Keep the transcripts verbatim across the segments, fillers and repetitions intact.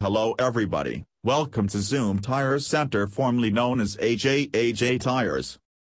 Hello everybody, welcome to Zoom Tires Center, formerly known as A J A J Tires.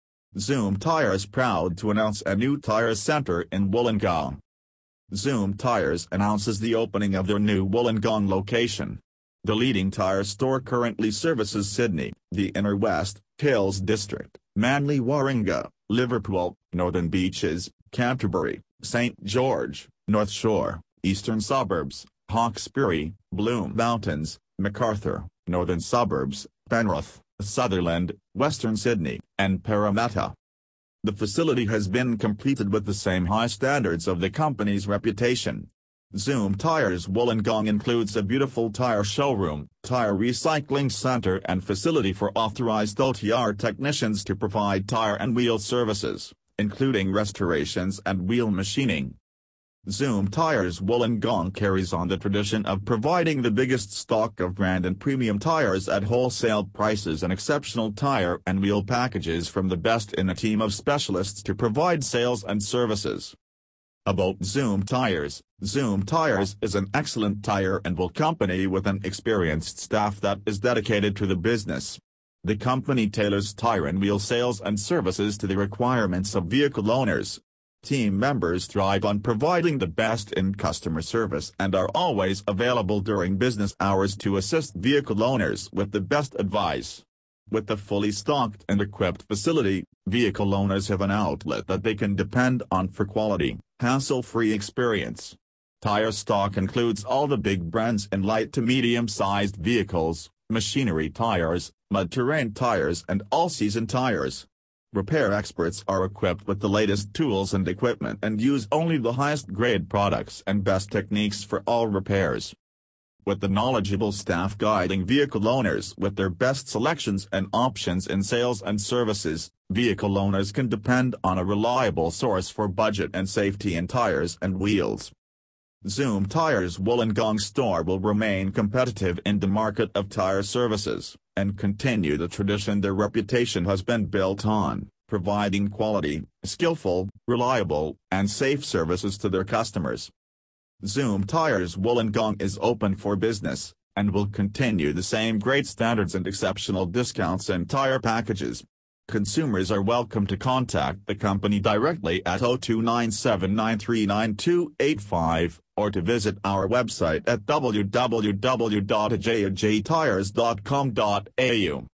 Zoom Tires proud to announce a new tire center in Wollongong. Zoom Tires announces the opening of their new Wollongong location. The leading tire store currently services Sydney, the Inner West, Hills District, Manly Warringah, Liverpool, Northern Beaches, Canterbury, Saint George, North Shore, Eastern Suburbs, Hawkesbury, Bloom Mountains, MacArthur, Northern Suburbs, Penrith, Sutherland, Western Sydney, and Parramatta. The facility has been completed with the same high standards of the company's reputation. Zoom Tires Wollongong includes a beautiful tire showroom, tire recycling center and facility for authorized O T R technicians to provide tire and wheel services, including restorations and wheel machining. Zoom Tires Wollongong carries on the tradition of providing the biggest stock of brand and premium tires at wholesale prices and exceptional tire and wheel packages from the best in a team of specialists to provide sales and services. About Zoom Tires, Zoom Tires is an excellent tire and wheel company with an experienced staff that is dedicated to the business. The company tailors tire and wheel sales and services to the requirements of vehicle owners. Team members thrive on providing the best in customer service and are always available during business hours to assist vehicle owners with the best advice. With the fully stocked and equipped facility, vehicle owners have an outlet that they can depend on for quality, hassle-free experience. Tire stock includes all the big brands in light to medium-sized vehicles, machinery tires, mud-terrain tires and all-season tires. Repair experts are equipped with the latest tools and equipment and use only the highest grade products and best techniques for all repairs. With the knowledgeable staff guiding vehicle owners with their best selections and options in sales and services, vehicle owners can depend on a reliable source for budget and safety in tires and wheels. Zoom Tires Wollongong store will remain competitive in the market of tire services, and continue the tradition their reputation has been built on, providing quality, skillful, reliable, and safe services to their customers. Zoom Tires Wollongong is open for business, and will continue the same great standards and exceptional discounts and tire packages. Consumers are welcome to contact the company directly at zero two nine seven nine three nine two eight five, or to visit our website at w w w dot a j a j tires dot com dot a u.